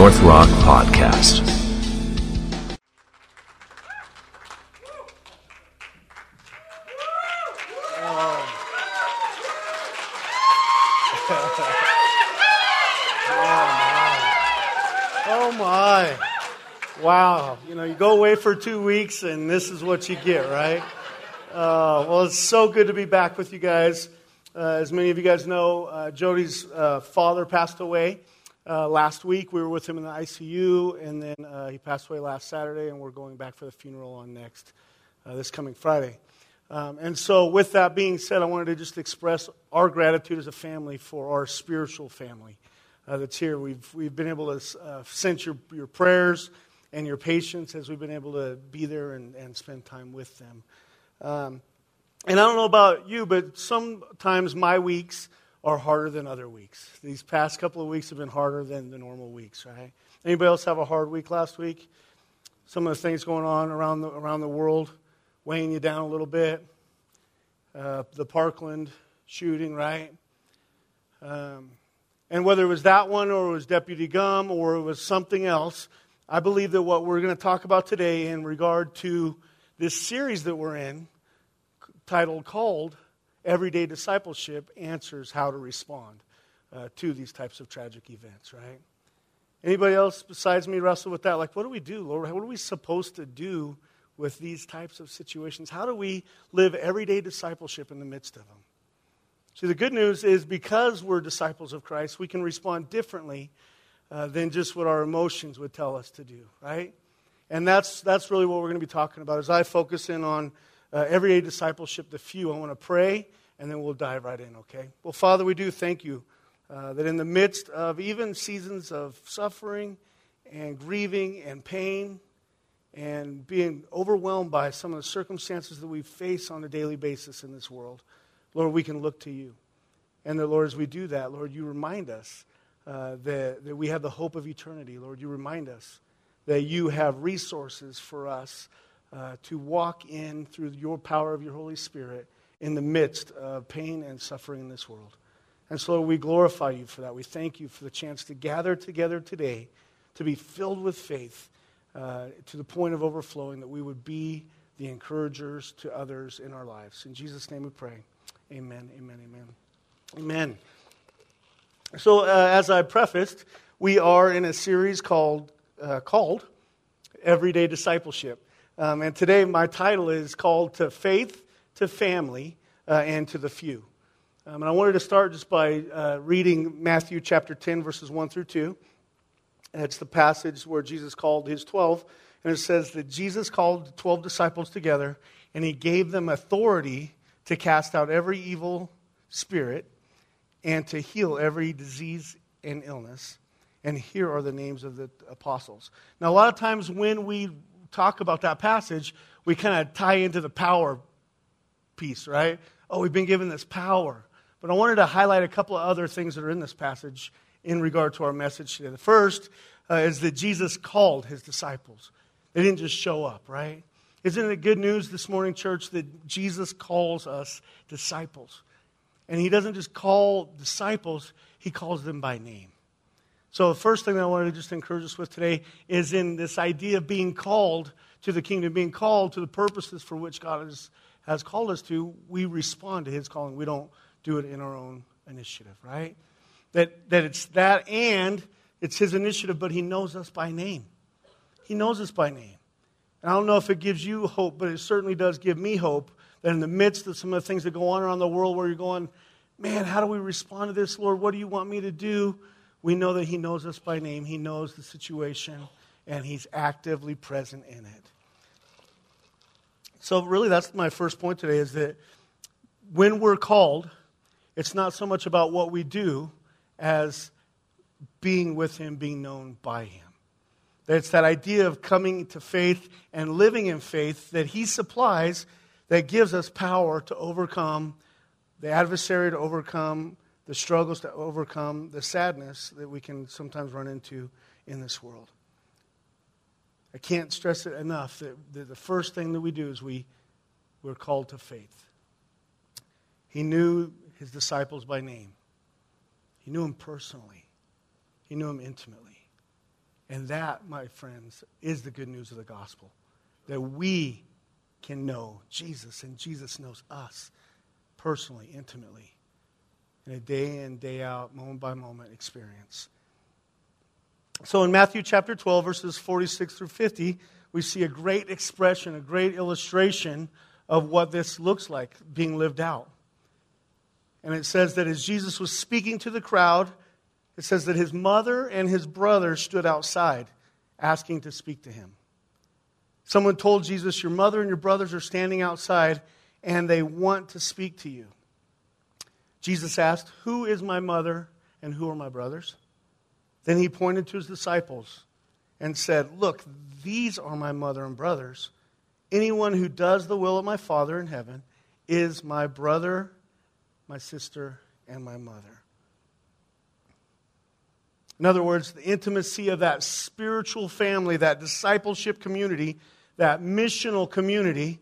North Rock Podcast. Oh my. Wow. You go away for 2 weeks and this is what you get, right? Well, it's so good to be back with you guys. As many of you guys know, Jody's father passed away last week. We were with him in the ICU, and then he passed away last Saturday, and we're going back for the funeral on this coming Friday. And so with that being said, I wanted to just express our gratitude as a family for our spiritual family that's here. We've been able to sense your prayers and your patience as we've been able to be there and spend time with them. And I don't know about you, but sometimes my weeks are harder than other weeks. These past couple of weeks have been harder than the normal weeks, right? Anybody else have a hard week last week? Some of the things going on around the world weighing you down a little bit. The Parkland shooting, right? And whether it was that one or it was Deputy Gum or it was something else, I believe that what we're going to talk about today in regard to this series that we're in, called Everyday Discipleship, answers how to respond to these types of tragic events, right? Anybody else besides me wrestle with that? Like, what do we do, Lord? What are we supposed to do with these types of situations? How do we live everyday discipleship in the midst of them? See, the good news is because we're disciples of Christ, we can respond differently than just what our emotions would tell us to do, right? And that's really what we're going to be talking about as I focus in on everyday discipleship, the few. I want to pray, and then we'll dive right in, okay? Well, Father, we do thank you that in the midst of even seasons of suffering and grieving and pain and being overwhelmed by some of the circumstances that we face on a daily basis in this world, Lord, we can look to you. And that, Lord, as we do that, Lord, you remind us that we have the hope of eternity. Lord, you remind us that you have resources for us to walk in through your power of your Holy Spirit in the midst of pain and suffering in this world. And so, Lord, we glorify you for that. We thank you for the chance to gather together today to be filled with faith to the point of overflowing, that we would be the encouragers to others in our lives. In Jesus' name we pray. Amen, amen, amen. Amen. So, as I prefaced, we are in a series called Everyday Discipleship. And today my title is called To Faith, to Family, and to the Few. And I wanted to start just by reading Matthew chapter 10, verses 1 through 2. It's the passage where Jesus called his 12. And it says that Jesus called the 12 disciples together, and he gave them authority to cast out every evil spirit and to heal every disease and illness. And here are the names of the apostles. Now, a lot of times when we talk about that passage, we kind of tie into the power piece, right? Oh, we've been given this power. But I wanted to highlight a couple of other things that are in this passage in regard to our message today. The first is that Jesus called his disciples. They didn't just show up, right? Isn't it good news this morning, church, that Jesus calls us disciples? And he doesn't just call disciples, he calls them by name. So the first thing that I wanted to just encourage us with today is in this idea of being called to the kingdom, being called to the purposes for which God has called us to. We respond to his calling. We don't do it in our own initiative, right? That it's that, and it's his initiative, but he knows us by name. He knows us by name. And I don't know if it gives you hope, but it certainly does give me hope that in the midst of some of the things that go on around the world where you're going, man, how do we respond to this, Lord? What do you want me to do? We know that he knows us by name. He knows the situation, and he's actively present in it. So really, that's my first point today, is that when we're called, it's not so much about what we do as being with him, being known by him. That it's that idea of coming to faith and living in faith that he supplies that gives us power to overcome the adversary, to overcome the struggles, to overcome the sadness that we can sometimes run into in this world. I can't stress it enough that the first thing that we do is we're called to faith. He knew his disciples by name. He knew them personally. He knew them intimately. And that, my friends, is the good news of the gospel. That we can know Jesus, and Jesus knows us personally, intimately, in a day in, day out, moment by moment experience. So in Matthew chapter 12, verses 46 through 50, we see a great expression, a great illustration of what this looks like being lived out. And it says that as Jesus was speaking to the crowd, it says that his mother and his brother stood outside asking to speak to him. Someone told Jesus, your mother and your brothers are standing outside and they want to speak to you. Jesus asked, who is my mother and who are my brothers? Then he pointed to his disciples and said, look, these are my mother and brothers. Anyone who does the will of my Father in heaven is my brother, my sister, and my mother. In other words, the intimacy of that spiritual family, that discipleship community, that missional community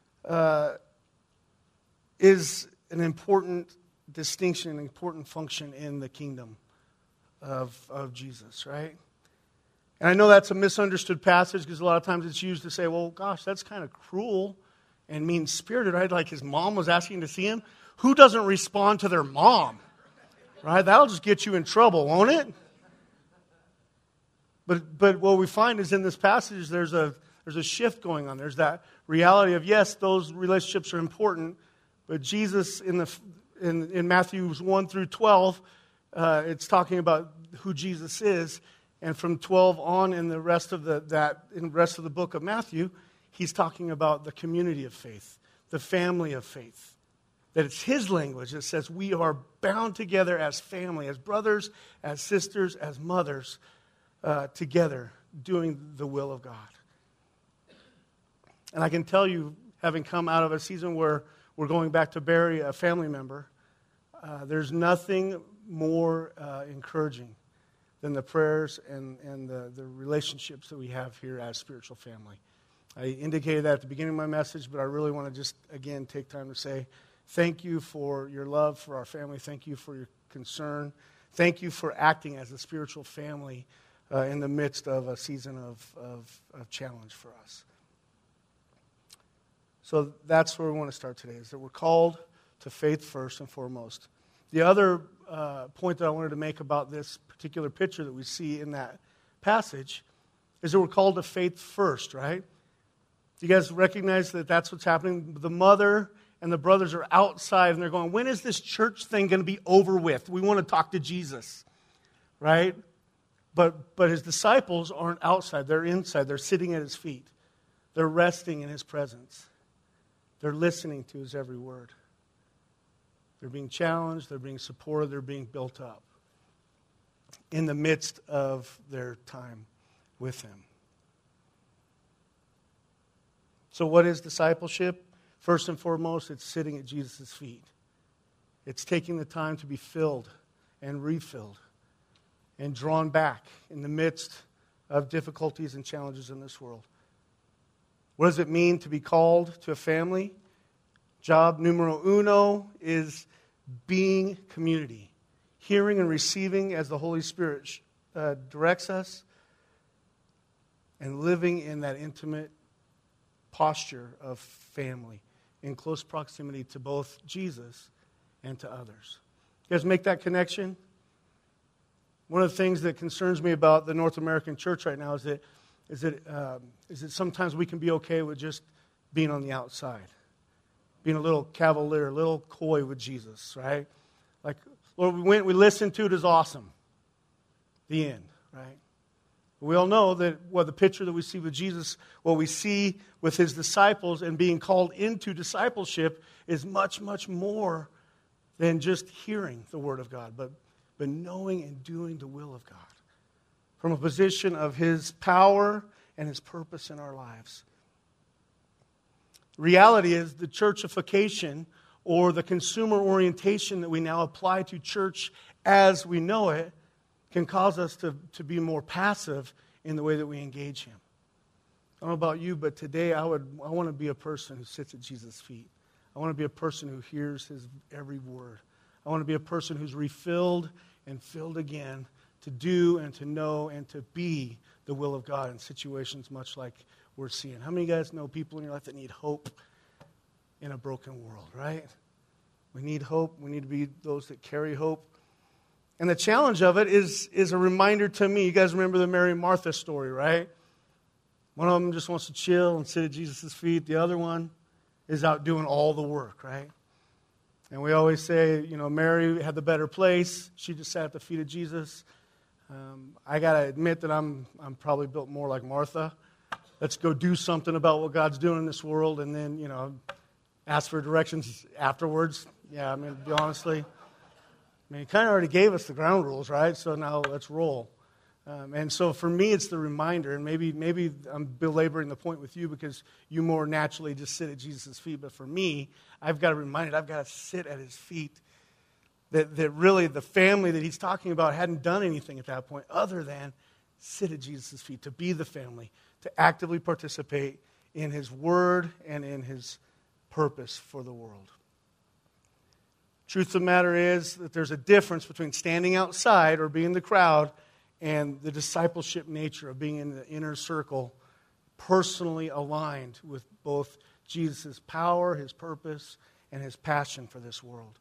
is an important distinction, an important function in the kingdom of Jesus, right? And I know that's a misunderstood passage because a lot of times it's used to say, well, gosh, that's kind of cruel and mean-spirited, right? Like his mom was asking to see him. Who doesn't respond to their mom, right? That'll just get you in trouble, won't it? But what we find is in this passage there's a shift going on. There's that reality of, yes, those relationships are important, but Jesus in Matthew 1 through 12, it's talking about who Jesus is. And from 12 on in the rest of the book of Matthew, he's talking about the community of faith, the family of faith. That it's his language that says we are bound together as family, as brothers, as sisters, as mothers, together doing the will of God. And I can tell you, having come out of a season where we're going back to bury a family member, there's nothing more encouraging than the prayers and the relationships that we have here as spiritual family. I indicated that at the beginning of my message, but I really want to just, again, take time to say thank you for your love for our family. Thank you for your concern. Thank you for acting as a spiritual family in the midst of a season of challenge for us. So that's where we want to start today, is that we're called to faith first and foremost. The other point that I wanted to make about this particular picture that we see in that passage is that we're called to faith first, right? Do you guys recognize that that's what's happening? The mother and the brothers are outside, and they're going, when is this church thing going to be over with? We want to talk to Jesus, right? But his disciples aren't outside. They're inside. They're sitting at his feet. They're resting in his presence. They're listening to his every word. They're being challenged. They're being supported. They're being built up in the midst of their time with him. So what is discipleship? First and foremost, it's sitting at Jesus' feet. It's taking the time to be filled and refilled and drawn back in the midst of difficulties and challenges in this world. What does it mean to be called to a family? Job numero uno is being community. Hearing and receiving as the Holy Spirit directs us, and living in that intimate posture of family in close proximity to both Jesus and to others. You guys make that connection? One of the things that concerns me about the North American church right now is that sometimes we can be okay with just being on the outside, being a little cavalier, a little coy with Jesus, right? Like, Lord, we listened to it is awesome. The end, right? We all know that the picture that we see with Jesus, what we see with his disciples and being called into discipleship is much, much more than just hearing the word of God, but knowing and doing the will of God from a position of his power and his purpose in our lives. Reality is the churchification or the consumer orientation that we now apply to church as we know it can cause us to be more passive in the way that we engage him. I don't know about you, but today I want to be a person who sits at Jesus' feet. I want to be a person who hears his every word. I want to be a person who's refilled and filled again to do and to know and to be the will of God in situations much like we're seeing. How many of you guys know people in your life that need hope in a broken world, right? We need hope. We need to be those that carry hope. And the challenge of it is a reminder to me. You guys remember the Mary and Martha story, right? One of them just wants to chill and sit at Jesus' feet. The other one is out doing all the work, right? And we always say, Mary had the better place. She just sat at the feet of Jesus. I got to admit that I'm probably built more like Martha. Let's go do something about what God's doing in this world and then, ask for directions afterwards. Yeah, honestly, he kind of already gave us the ground rules, right? So now let's roll. And so for me, it's the reminder, and maybe I'm belaboring the point with you because you more naturally just sit at Jesus' feet. But for me, I've got to remind it, I've got to sit at his feet. That really the family that he's talking about hadn't done anything at that point other than sit at Jesus' feet, to be the family, to actively participate in his word and in his purpose for the world. Truth of the matter is that there's a difference between standing outside or being the crowd and the discipleship nature of being in the inner circle, personally aligned with both Jesus' power, his purpose, and his passion for this world.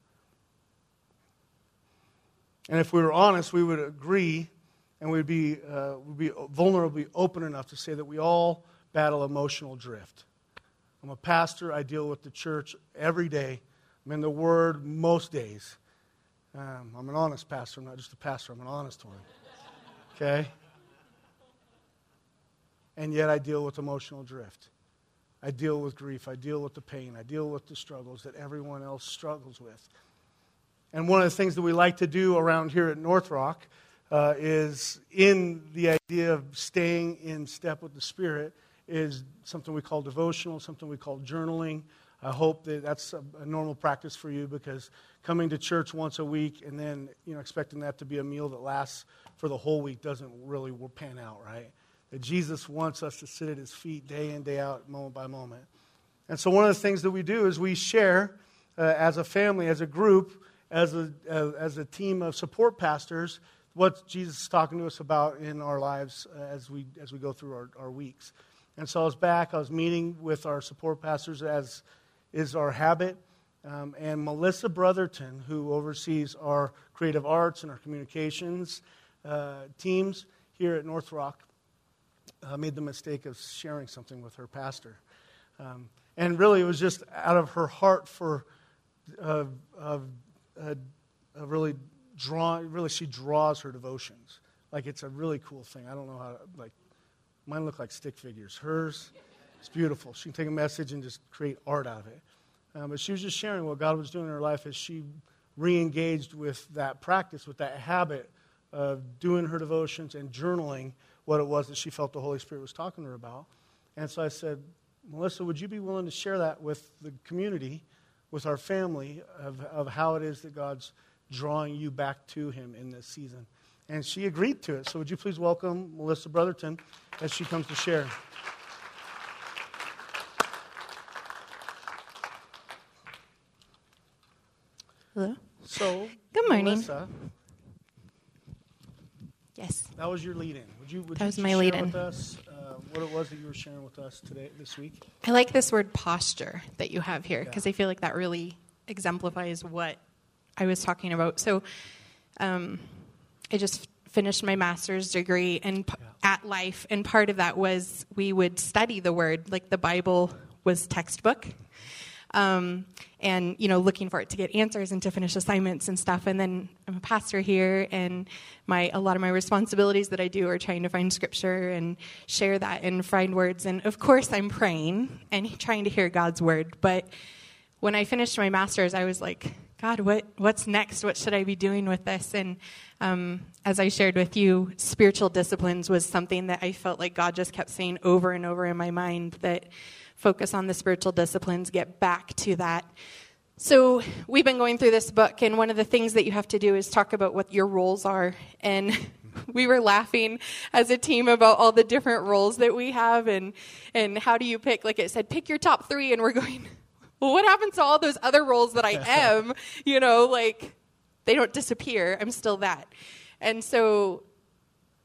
And if we were honest, we would agree and we'd be vulnerably open enough to say that we all battle emotional drift. I'm a pastor. I deal with the church every day. I'm in the Word most days. I'm an honest pastor. I'm not just a pastor. I'm an honest one. Okay? And yet I deal with emotional drift. I deal with grief. I deal with the pain. I deal with the struggles that everyone else struggles with. And one of the things that we like to do around here at North Rock is, in the idea of staying in step with the Spirit, is something we call devotional, something we call journaling. I hope that that's a normal practice for you, because coming to church once a week and then expecting that to be a meal that lasts for the whole week doesn't really pan out, right? That Jesus wants us to sit at his feet day in, day out, moment by moment. And so one of the things that we do is we share as a family, as a group, as a team of support pastors, what Jesus is talking to us about in our lives as we go through our weeks. And so I was meeting with our support pastors, as is our habit, and Melissa Brotherton, who oversees our creative arts and our communications teams here at North Rock, made the mistake of sharing something with her pastor. And really, it was just out of her heart for she draws her devotions. Like, it's a really cool thing. I don't know how, mine look like stick figures. Hers, it's beautiful. She can take a message and just create art out of it. But she was just sharing what God was doing in her life as she re-engaged with that practice, with that habit of doing her devotions and journaling what it was that she felt the Holy Spirit was talking to her about. And so I said, Melissa, would you be willing to share that with the community, with our family, of how it is that God's drawing you back to him in this season? And she agreed to it. So would you please welcome Melissa Brotherton as she comes to share. Hello. So, good morning. Melissa, yes. That was your lead-in. Would that was you my share lead-in with us what it was that you were sharing with us this week? I like this word posture that you have here, because I feel like that really exemplifies what I was talking about. So I just finished my master's degree at Life, and part of that was we would study the Word, like the Bible was textbook. And, looking for it to get answers and to finish assignments and stuff. And then I'm a pastor here, and a lot of my responsibilities that I do are trying to find scripture and share that and find words. And of course I'm praying and trying to hear God's word. But when I finished my master's, I was like, God, what's next? What should I be doing with this? And as I shared with you, spiritual disciplines was something that I felt like God just kept saying over and over in my mind, that focus on the spiritual disciplines, get back to that. So we've been going through this book, and one of the things that you have to do is talk about what your roles are. And we were laughing as a team about all the different roles that we have, and how do you pick? Like it said, pick your top 3, and we're going, well, what happens to all those other roles that I am? They don't disappear. I'm still that. And so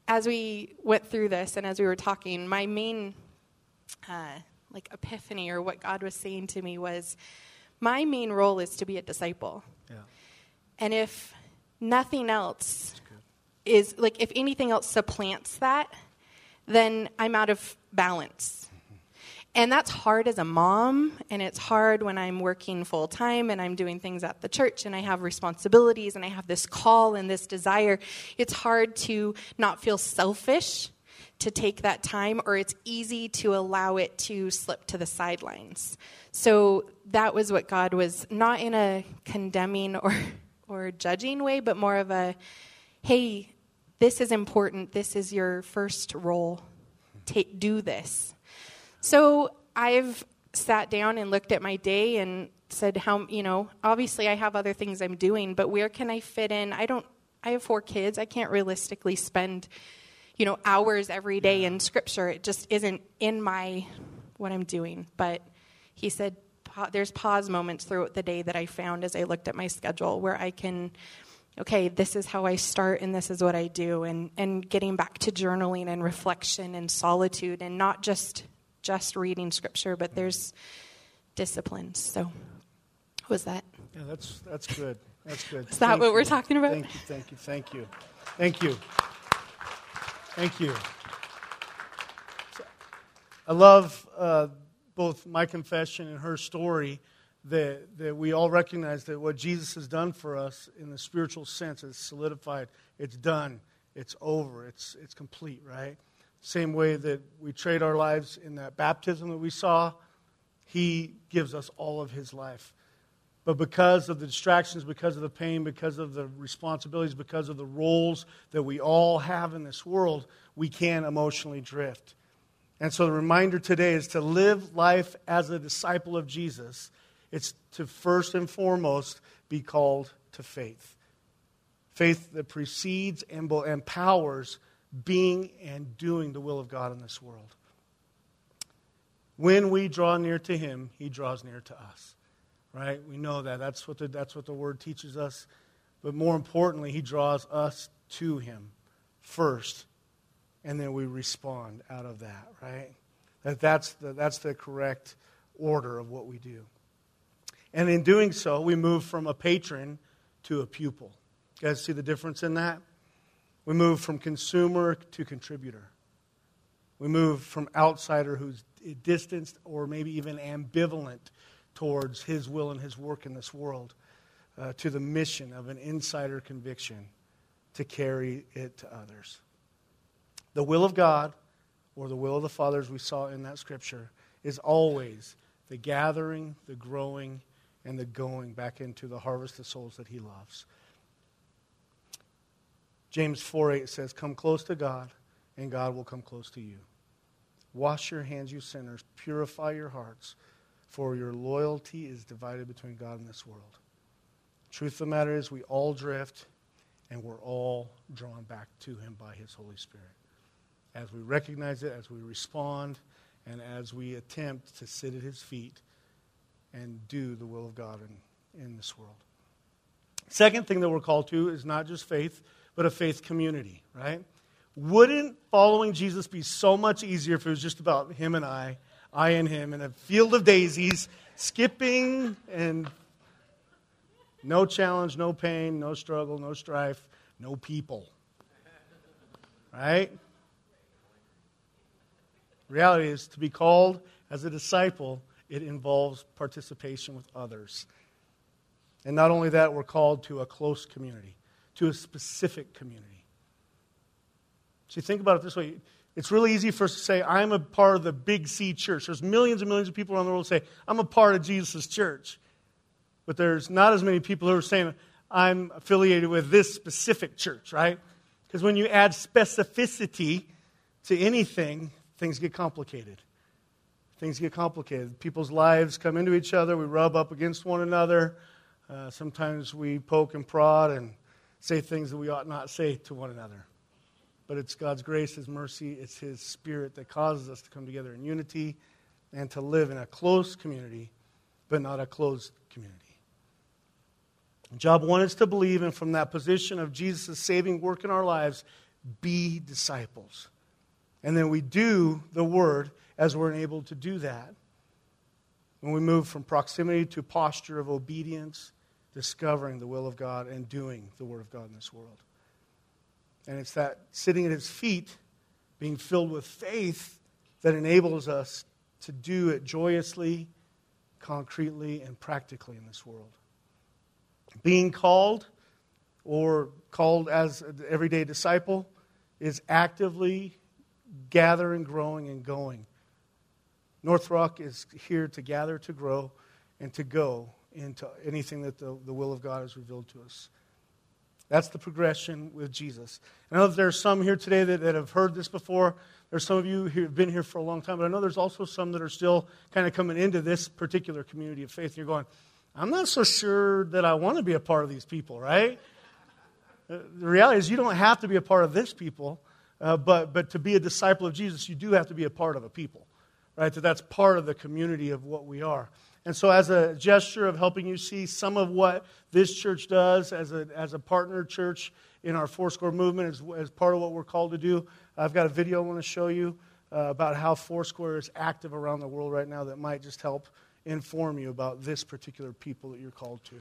as we went through this and as we were talking, my main epiphany, or what God was saying to me, was my main role is to be a disciple. Yeah. And if nothing else is, if anything else supplants that, then I'm out of balance. And that's hard as a mom, and it's hard when I'm working full time and I'm doing things at the church and I have responsibilities and I have this call and this desire. It's hard to not feel selfish to take that time, or it's easy to allow it to slip to the sidelines. So that was what God was, not in a condemning or judging way, but more of a, hey, this is important. This is your first role. Do this. So I've sat down and looked at my day and said, obviously I have other things I'm doing, but where can I fit in? I have 4 kids. I can't realistically spend, hours every day in Scripture. It just isn't in what I'm doing. But he said, there's pause moments throughout the day that I found as I looked at my schedule where I can, okay, this is how I start and this is what I do. And getting back to journaling and reflection and solitude, and not just reading Scripture, but there's disciplines. So was that? Yeah, that's good. That's good. Is that what we're talking about? Thank you. I love both my confession and her story, that we all recognize that what Jesus has done for us in the spiritual sense is solidified. It's done. It's over. It's complete, right? Same way that we trade our lives in that baptism that we saw, he gives us all of his life. But because of the distractions, because of the pain, because of the responsibilities, because of the roles that we all have in this world, we can emotionally drift. And so the reminder today is to live life as a disciple of Jesus. It's to first and foremost be called to faith. Faith that precedes and empowers being and doing the will of God in this world. When we draw near to him, he draws near to us. Right? We know that. That's what the Word teaches us. But more importantly, he draws us to him first, and then we respond out of that. Right? That's the correct order of what we do. And in doing so, we move from a patron to a pupil. You guys see the difference in that? We move from consumer to contributor. We move from outsider who's distanced or maybe even ambivalent towards his will and his work in this world to the mission of an insider conviction to carry it to others. The will of God, or the will of the Father, as we saw in that scripture, is always the gathering, the growing, and the going back into the harvest of souls that he loves. James 4:8 says, "Come close to God, and God will come close to you. Wash your hands, you sinners. Purify your hearts, for your loyalty is divided between God and this world." Truth of the matter is, we all drift, and we're all drawn back to him by his Holy Spirit. As we recognize it, as we respond, and as we attempt to sit at his feet and do the will of God in this world. Second thing that we're called to is not just faith, but a faith community, right? Wouldn't following Jesus be so much easier if it was just about him and I and him, in a field of daisies, skipping, and no challenge, no pain, no struggle, no strife, no people. Right? Reality is, to be called as a disciple, it involves participation with others. And not only that, we're called to a close community, to a specific community. See, think about it this way. It's really easy for us to say, I'm a part of the Big C church. There's millions and millions of people around the world who say, I'm a part of Jesus' church. But there's not as many people who are saying, I'm affiliated with this specific church, right? Because when you add specificity to anything, things get complicated. Things get complicated. People's lives come into each other. We rub up against one another. Sometimes we poke and prod and say things that we ought not say to one another. But it's God's grace, his mercy, it's his Spirit that causes us to come together in unity and to live in a close community, but not a closed community. Job one is to believe, and from that position of Jesus' saving work in our lives, be disciples. And then we do the word as we're enabled to do that. When we move from proximity to posture of obedience, discovering the will of God and doing the word of God in this world. And it's that sitting at his feet, being filled with faith, that enables us to do it joyously, concretely, and practically in this world. Being called, or called as an everyday disciple, is actively gathering, growing, and going. North Rock is here to gather, to grow, and to go into anything that the will of God has revealed to us. That's the progression with Jesus. I know that there are some here today that have heard this before. There's some of you who have been here for a long time, but I know there's also some that are still kind of coming into this particular community of faith. And you're going, I'm not so sure that I want to be a part of these people, right? The reality is you don't have to be a part of this people, but to be a disciple of Jesus, you do have to be a part of a people, right? That's part of the community of what we are. And so as a gesture of helping you see some of what this church does as a partner church in our Foursquare movement, as part of what we're called to do, I've got a video I want to show you about how Foursquare is active around the world right now that might just help inform you about this particular people that you're called to.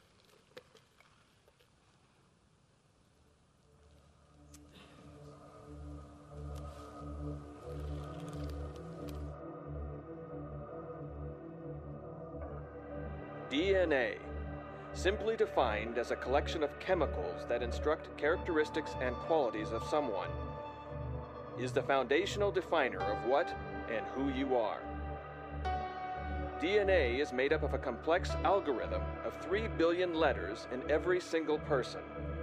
DNA, simply defined as a collection of chemicals that instruct characteristics and qualities of someone, is the foundational definer of what and who you are. DNA is made up of a complex algorithm of 3 billion letters in every single person.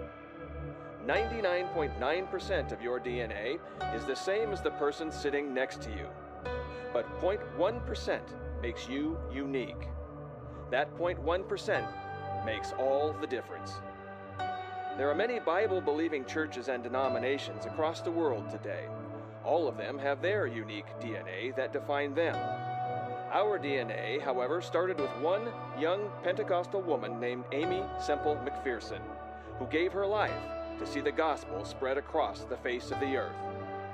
99.9% of your DNA is the same as the person sitting next to you, but 0.1% makes you unique. That 0.1% makes all the difference. There are many Bible-believing churches and denominations across the world today. All of them have their unique DNA that define them. Our DNA, however, started with one young Pentecostal woman named Aimee Semple McPherson, who gave her life to see the gospel spread across the face of the earth.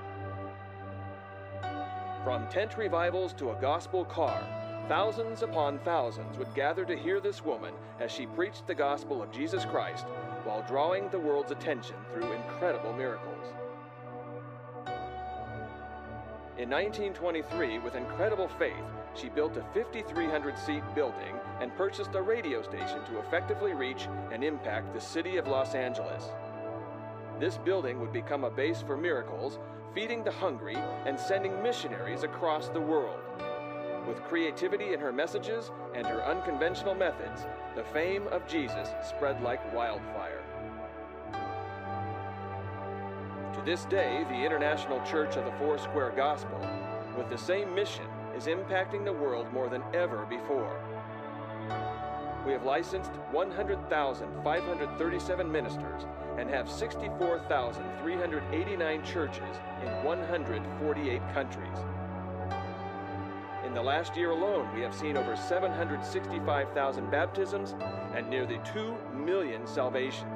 From tent revivals to a gospel car, thousands upon thousands would gather to hear this woman as she preached the gospel of Jesus Christ while drawing the world's attention through incredible miracles. In 1923, with incredible faith, she built a 5,300-seat building and purchased a radio station to effectively reach and impact the city of Los Angeles. This building would become a base for miracles, feeding the hungry, and sending missionaries across the world. With creativity in her messages and her unconventional methods, the fame of Jesus spread like wildfire. To this day, the International Church of the Foursquare Gospel, with the same mission, is impacting the world more than ever before. We have licensed 100,537 ministers and have 64,389 churches in 148 countries. In the last year alone, we have seen over 765,000 baptisms and nearly 2 million salvations.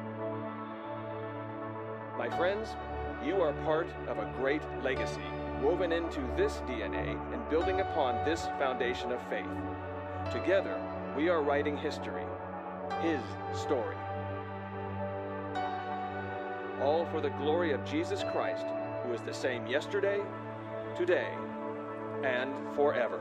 My friends, you are part of a great legacy woven into this DNA and building upon this foundation of faith. Together, we are writing history, His story. All for the glory of Jesus Christ, who is the same yesterday, today, and forever.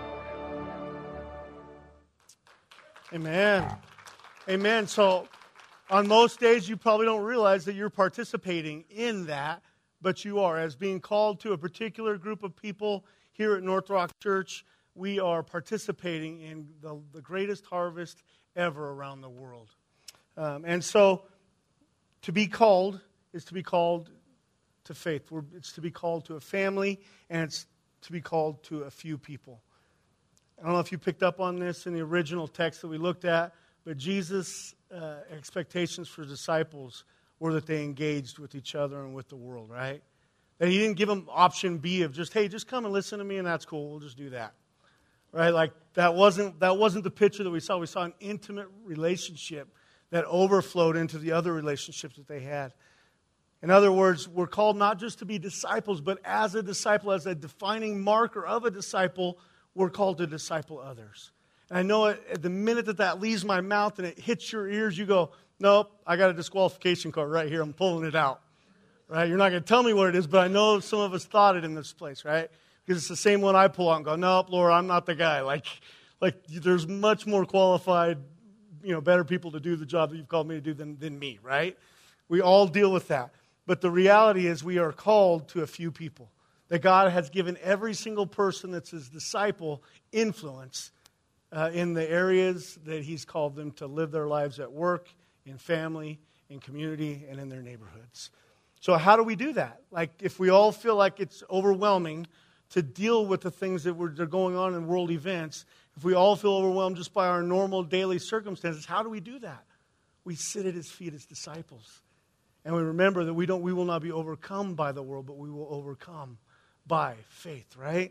Amen. Amen. So, on most days, you probably don't realize that you're participating in that, but you are. As being called to a particular group of people here at North Rock Church, we are participating in the greatest harvest ever around the world. And so, to be called is to be called to faith. It's to be called to a family, and it's to be called to a few people. I don't know if you picked up on this in the original text that we looked at, but Jesus' expectations for disciples were that they engaged with each other and with the world, right? That He didn't give them option B of just, hey, just come and listen to me and that's cool, we'll just do that. Right? Like that wasn't the picture that we saw. We saw an intimate relationship that overflowed into the other relationships that they had. In other words, we're called not just to be disciples, but as a disciple, as a defining marker of a disciple, we're called to disciple others. And I know at the minute that leaves my mouth and it hits your ears, you go, nope, I got a disqualification card right here. I'm pulling it out. Right? You're not going to tell me what it is, but I know some of us thought it in this place, right? Because it's the same one I pull out and go, nope, Lord, I'm not the guy. Like there's much more qualified, better people to do the job that you've called me to do than me, right? We all deal with that. But the reality is we are called to a few people. That God has given every single person that's his disciple influence in the areas that he's called them to live their lives at work, in family, in community, and in their neighborhoods. So how do we do that? Like if we all feel like it's overwhelming to deal with the things that are going on in world events, if we all feel overwhelmed just by our normal daily circumstances, how do we do that? We sit at his feet as disciples. And we remember that we will not be overcome by the world, but we will overcome by faith, right?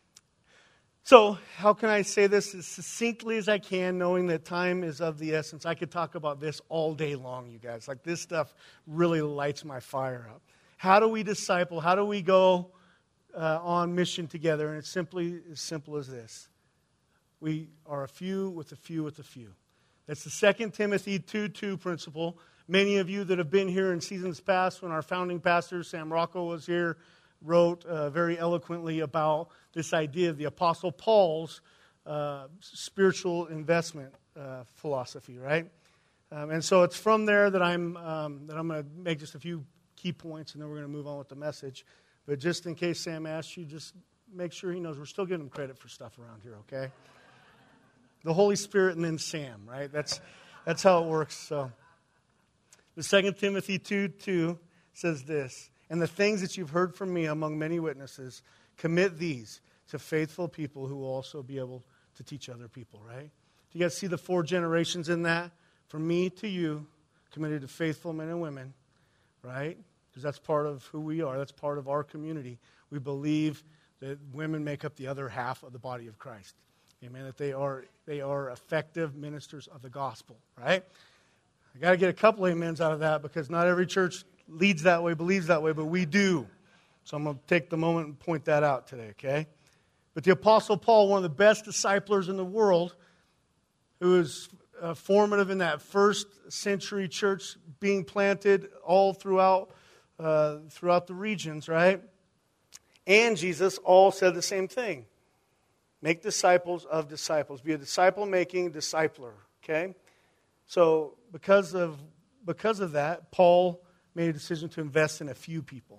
So, how can I say this as succinctly as I can, knowing that time is of the essence? I could talk about this all day long, you guys. Like, this stuff really lights my fire up. How do we disciple? How do we go on mission together? And it's simply as simple as this. We are a few with a few with a few. That's the 2 Timothy 2:2 principle. Many of you that have been here in seasons past, when our founding pastor, Sam Rocco, was here, wrote very eloquently about this idea of the Apostle Paul's spiritual investment philosophy, right? And so it's from there that I'm going to make just a few key points, and then we're going to move on with the message. But just in case Sam asks you, just make sure he knows we're still giving him credit for stuff around here, okay? The Holy Spirit and then Sam, right? That's how it works. So, the 2 Timothy 2:2 says this, "And the things that you've heard from me among many witnesses, commit these to faithful people who will also be able to teach other people," right? Do you guys see the 4 generations in that? From me to you, committed to faithful men and women, right? Because that's part of who we are. That's part of our community. We believe that women make up the other half of the body of Christ. Amen. That they are effective ministers of the gospel, right? I got to get a couple amens out of that because not every church leads that way, believes that way, but we do. So I'm going to take the moment and point that out today, okay? But the Apostle Paul, one of the best disciplers in the world, who is formative in that first century church being planted all throughout the regions, right? And Jesus all said the same thing. Make disciples of disciples. Be a disciple-making discipler, okay? So because of that, Paul made a decision to invest in a few people.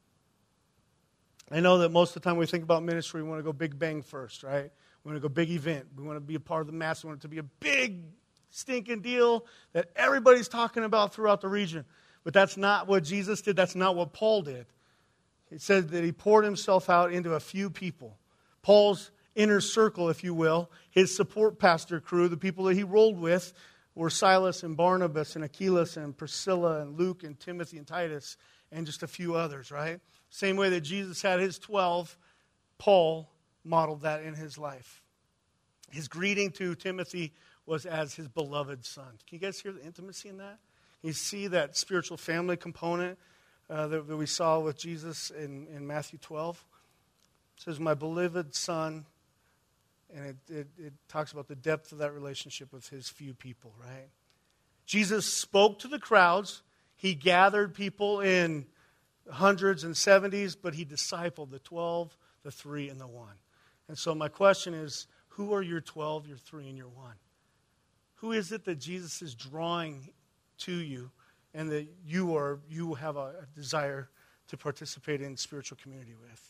I know that most of the time we think about ministry, we want to go big bang first, right? We want to go big event. We want to be a part of the mass. We want it to be a big stinking deal that everybody's talking about throughout the region. But that's not what Jesus did. That's not what Paul did. He said that he poured himself out into a few people. Paul's inner circle, if you will, his support pastor crew, the people that he rolled with, were Silas and Barnabas and Achilles and Priscilla and Luke and Timothy and Titus and just a few others, right? Same way that Jesus had his 12, Paul modeled that in his life. His greeting to Timothy was as his beloved son. Can you guys hear the intimacy in that? You see that spiritual family component that we saw with Jesus in Matthew 12? It says, "My beloved son," and it talks about the depth of that relationship with his few people, right? Jesus spoke to the crowds. He gathered people in hundreds and 70s, but he discipled the 12, the 3, and the 1. And so my question is, who are your 12, your 3, and your 1? Who is it that Jesus is drawing to you and that you have a desire to participate in spiritual community with?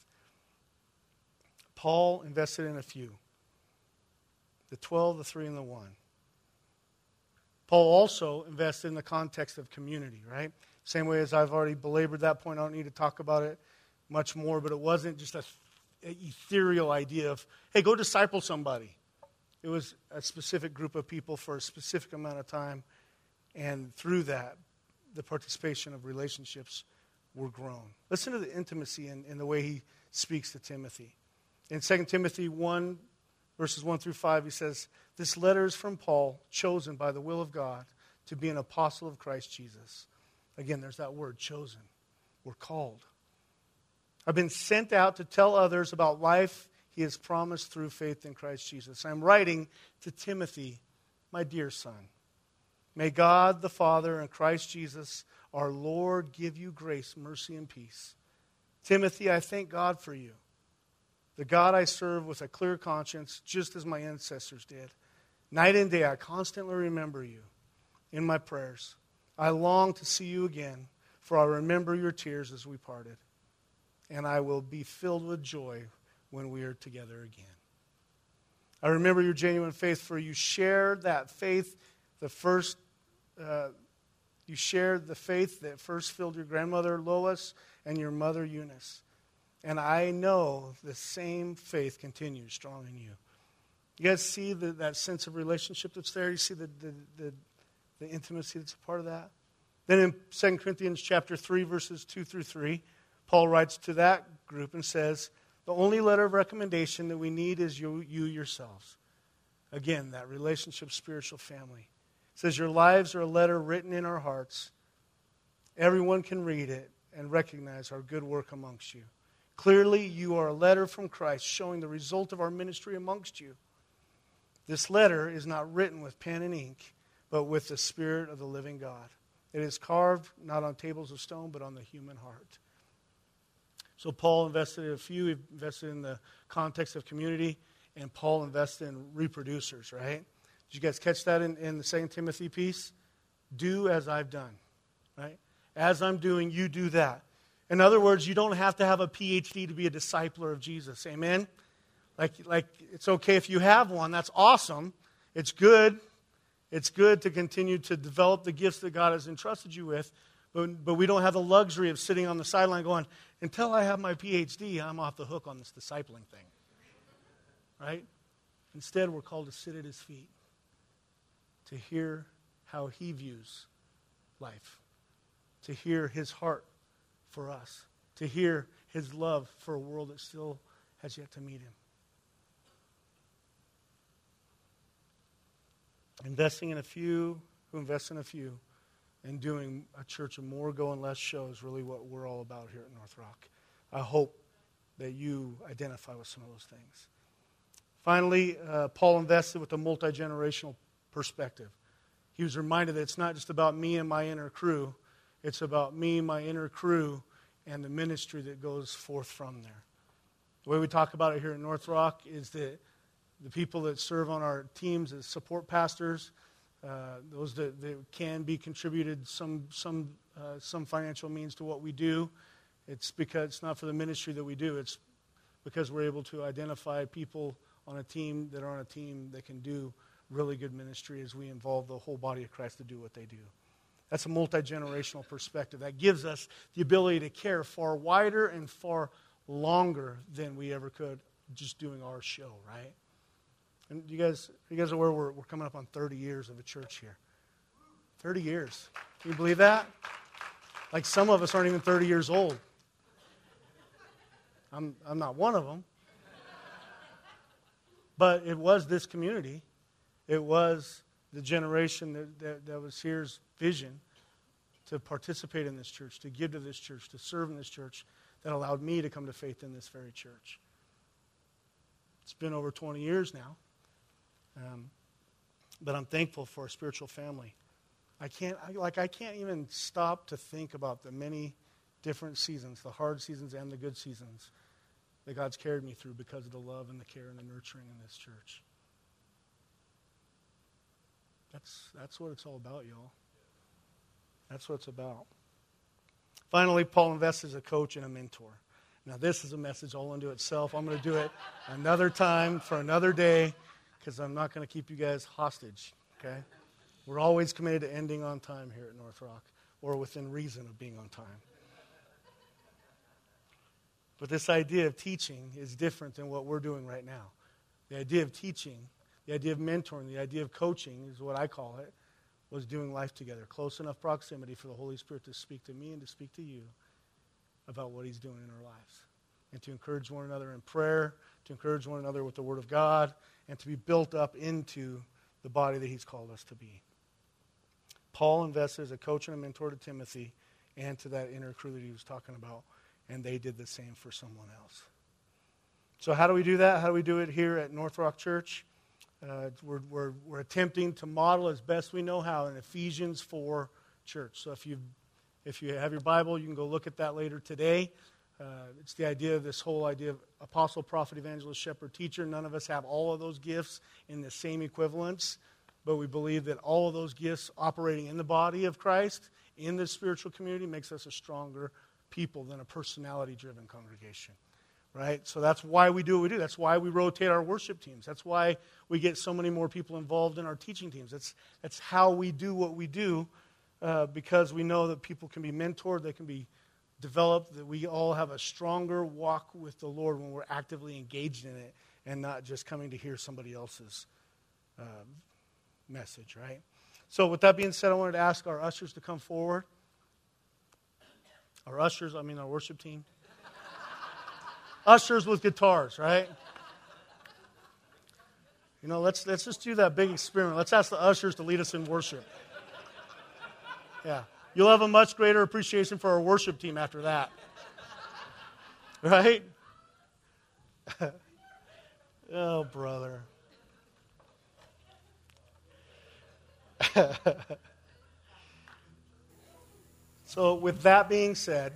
Paul invested in a few. The 12, the 3, and the 1. Paul also invested in the context of community, right? Same way as I've already belabored that point. I don't need to talk about it much more, but it wasn't just an ethereal idea of, hey, go disciple somebody. It was a specific group of people for a specific amount of time, and through that, the participation of relationships were grown. Listen to the intimacy in the way he speaks to Timothy. In 2 Timothy 1, verses 1 through 5, he says, "This letter is from Paul, chosen by the will of God to be an apostle of Christ Jesus." Again, there's that word, chosen. We're called. I've been sent out to tell others about life he has promised through faith in Christ Jesus. I'm writing to Timothy, my dear son. May God the Father and Christ Jesus, our Lord, give you grace, mercy, and peace. Timothy, I thank God for you, the God I serve with a clear conscience, just as my ancestors did. Night and day, I constantly remember you in my prayers. I long to see you again, for I remember your tears as we parted. And I will be filled with joy when we are together again. I remember your genuine faith, for you shared that faith, you shared the faith that first filled your grandmother Lois and your mother Eunice. And I know the same faith continues strong in you. You guys see that sense of relationship that's there? You see the intimacy that's a part of that? Then in 2 Corinthians chapter 3, verses 2 through 3, Paul writes to that group and says, the only letter of recommendation that we need is you yourselves. Again, that relationship, spiritual family. It says, your lives are a letter written in our hearts. Everyone can read it and recognize our good work amongst you. Clearly, you are a letter from Christ showing the result of our ministry amongst you. This letter is not written with pen and ink, but with the Spirit of the living God. It is carved not on tables of stone, but on the human heart. So Paul invested in he invested in the context of community, and Paul invested in reproducers, right? Did you guys catch that in the 2 Timothy piece? Do as I've done, right? As I'm doing, you do that. In other words, you don't have to have a PhD to be a discipler of Jesus. Amen? Like it's okay if you have one. That's awesome. It's good. It's good to continue to develop the gifts that God has entrusted you with. But we don't have the luxury of sitting on the sideline going, until I have my PhD, I'm off the hook on this discipling thing. Right? Instead, we're called to sit at his feet, to hear how he views life, to hear his heart for us, to hear his love for a world that still has yet to meet him. Investing in a few who invest in a few, and doing a church of more go and less show is really what we're all about here at North Rock. I hope that you identify with some of those things. Finally, Paul invested with a multi-generational perspective. He was reminded that it's not just about me and my inner crew. It's about me, my inner crew, and the ministry that goes forth from there. The way we talk about it here at North Rock is that the people that serve on our teams as support pastors, those that can be contributed some financial means to what we do. It's because it's not for the ministry that we do. It's because we're able to identify people on a team that are on a team that can do really good ministry as we involve the whole body of Christ to do what they do. That's a multi-generational perspective. That gives us the ability to care far wider and far longer than we ever could just doing our show, right? And you guys are aware we're coming up on 30 years of a church here. 30 years. Can you believe that? Like some of us aren't even 30 years old. I'm not one of them. But it was this community. It was the generation that was here's vision to participate in this church, to give to this church, to serve in this church that allowed me to come to faith in this very church. It's been over 20 years now. But I'm thankful for a spiritual family. I can't even stop to think about the many different seasons, the hard seasons and the good seasons that God's carried me through because of the love and the care and the nurturing in this church. That's what it's all about, y'all. That's what it's about. Finally, Paul invests as a coach and a mentor. Now, this is a message all unto itself. I'm going to do it another time for another day because I'm not going to keep you guys hostage, okay? We're always committed to ending on time here at North Rock, or within reason of being on time. But this idea of teaching is different than what we're doing right now. The idea of teaching, the idea of mentoring, the idea of coaching is what I call it, was doing life together. Close enough proximity for the Holy Spirit to speak to me and to speak to you about what he's doing in our lives. And to encourage one another in prayer, to encourage one another with the Word of God, and to be built up into the body that he's called us to be. Paul invested as a coach and a mentor to Timothy and to that inner crew that he was talking about. And they did the same for someone else. So how do we do that? How do we do it here at North Rock Church? We're attempting to model as best we know how in Ephesians 4 church. So if you have your Bible, you can go look at that later today. It's the idea of this whole idea of apostle, prophet, evangelist, shepherd, teacher. None of us have all of those gifts in the same equivalence, but we believe that all of those gifts operating in the body of Christ, in the spiritual community, makes us a stronger people than a personality-driven congregation. Right? So that's why we do what we do. That's why we rotate our worship teams. That's why we get so many more people involved in our teaching teams. That's how we do what we do, because we know that people can be mentored, they can be developed, that we all have a stronger walk with the Lord when we're actively engaged in it and not just coming to hear somebody else's message, right? So with that being said, I wanted to ask our ushers to come forward. Our worship team. Ushers with guitars, right? You know, let's just do that big experiment. Let's ask the ushers to lead us in worship. Yeah. You'll have a much greater appreciation for our worship team after that. Right? Oh, brother. So with that being said,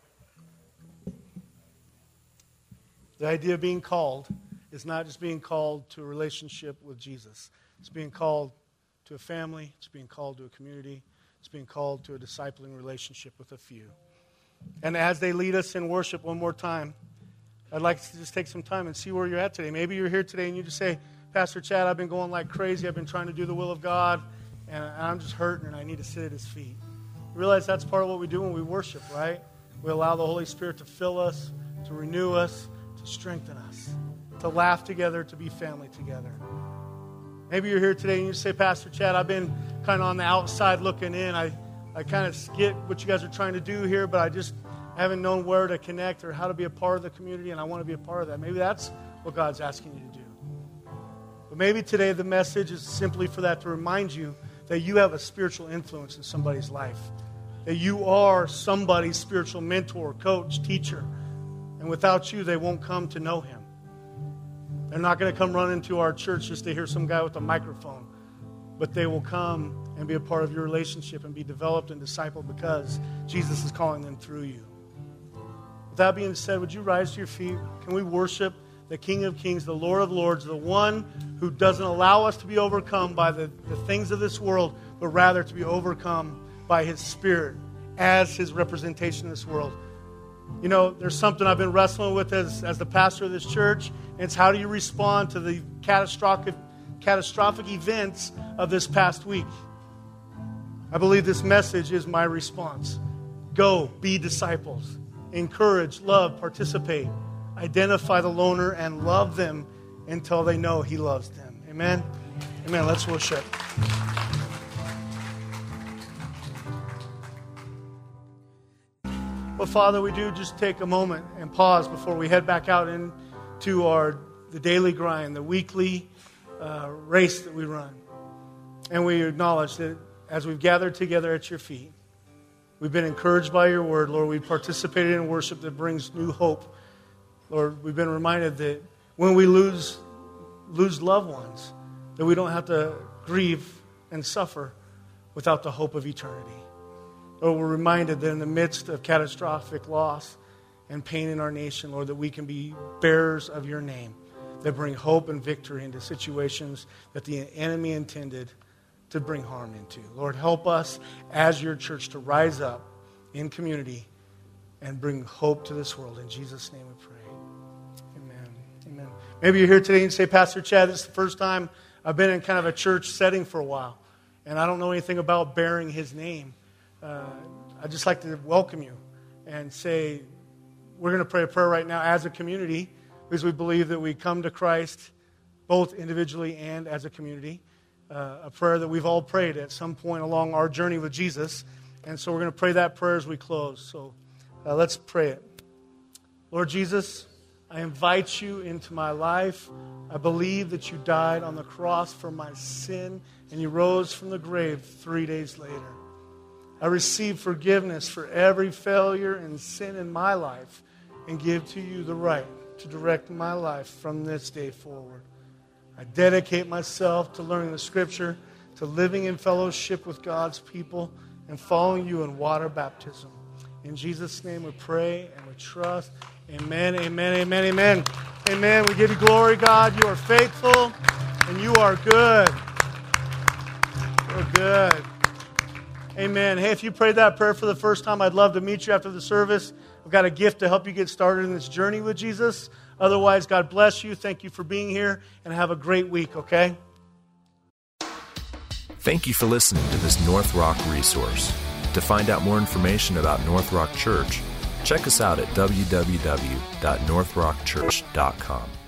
the idea of being called is not just being called to a relationship with Jesus. It's being called to a family. It's being called to a community. It's being called to a discipling relationship with a few. And as they lead us in worship one more time, I'd like to just take some time and see where you're at today. Maybe you're here today and you just say, Pastor Chad, I've been going like crazy. I've been trying to do the will of God, and I'm just hurting, and I need to sit at his feet. You realize that's part of what we do when we worship, right? We allow the Holy Spirit to fill us, to renew us, to strengthen us, to laugh together, to be family together. Maybe you're here today and you say, Pastor Chad, I've been kind of on the outside looking in. I kind of get what you guys are trying to do here, but I haven't known where to connect or how to be a part of the community, and I want to be a part of that. Maybe that's what God's asking you to do. But maybe today the message is simply for that, to remind you that you have a spiritual influence in somebody's life, that you are somebody's spiritual mentor, coach, teacher. And without you, they won't come to know him. They're not going to come run into our church just to hear some guy with a microphone. But they will come and be a part of your relationship and be developed and discipled because Jesus is calling them through you. With that being said, would you rise to your feet? Can we worship the King of Kings, the Lord of Lords, the one who doesn't allow us to be overcome by the things of this world, but rather to be overcome by his Spirit as his representation in this world? You know, there's something I've been wrestling with as the pastor of this church, and it's how do you respond to the catastrophic events of this past week. I believe this message is my response. Go, be disciples. Encourage, love, participate. Identify the loner and love them until they know he loves them. Amen? Amen. Let's worship. Well, Father, we do just take a moment and pause before we head back out into the daily grind, the weekly race that we run. And we acknowledge that as we've gathered together at your feet, we've been encouraged by your word. Lord, we've participated in worship that brings new hope. Lord, we've been reminded that when we lose loved ones, that we don't have to grieve and suffer without the hope of eternity. Lord, we're reminded that in the midst of catastrophic loss and pain in our nation, Lord, that we can be bearers of your name that bring hope and victory into situations that the enemy intended to bring harm into. Lord, help us as your church to rise up in community and bring hope to this world. In Jesus' name we pray. Amen. Amen. Maybe you're here today and say, Pastor Chad, this is the first time I've been in kind of a church setting for a while, and I don't know anything about bearing his name. I'd just like to welcome you and say, we're going to pray a prayer right now as a community, because we believe that we come to Christ both individually and as a community. A prayer that we've all prayed at some point along our journey with Jesus. And so we're going to pray that prayer as we close. So let's pray it. Lord Jesus, I invite you into my life. I believe that you died on the cross for my sin and you rose from the grave 3 days later. I receive forgiveness for every failure and sin in my life and give to you the right to direct my life from this day forward. I dedicate myself to learning the Scripture, to living in fellowship with God's people, and following you in water baptism. In Jesus' name we pray and we trust. Amen, amen, amen, amen. Amen. We give you glory, God. You are faithful and you are good. You're good. Amen. Hey, if you prayed that prayer for the first time, I'd love to meet you after the service. I've got a gift to help you get started in this journey with Jesus. Otherwise, God bless you. Thank you for being here, and have a great week, okay? Thank you for listening to this North Rock resource. To find out more information about North Rock Church, check us out at www.northrockchurch.com.